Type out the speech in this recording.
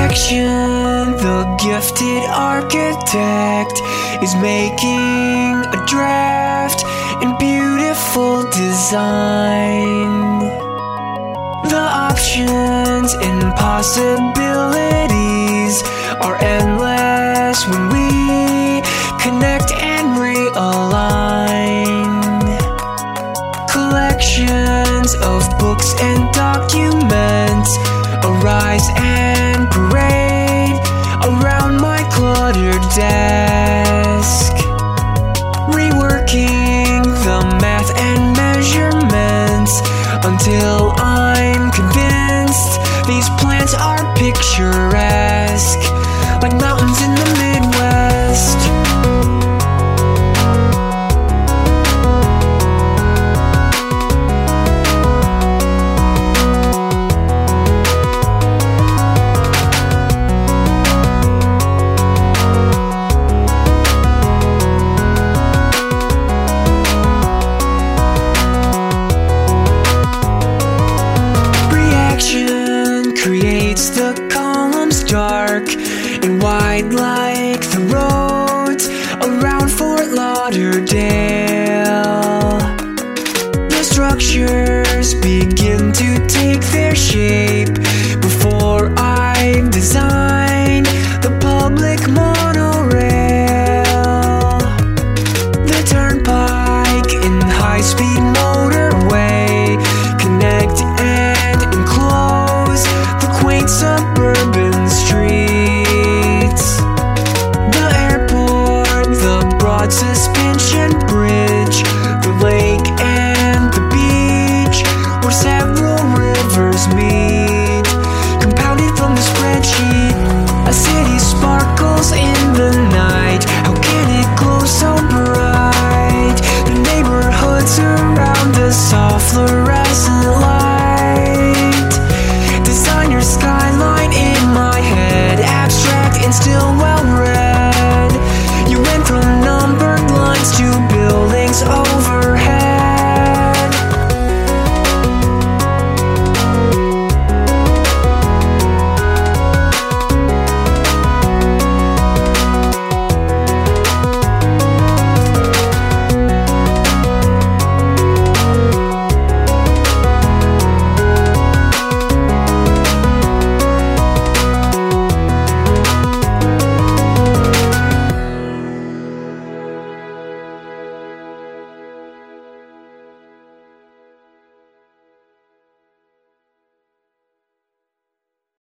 Reflection, the gifted architect, is making a draft in beautiful design. The options and possibilities are endless when we connect and realign. Collections of books and documents arise and parade around my cluttered desk, reworking the math and measurements until I'm convinced these plants are picturesque, like mountains in the Midwest. Creates the columns dark and wide like the roads around Fort Lauderdale. The structures begin to take their shape before I've designed the public monorail, the turnpike and high-speed motorway connect and enclose the quaint suburban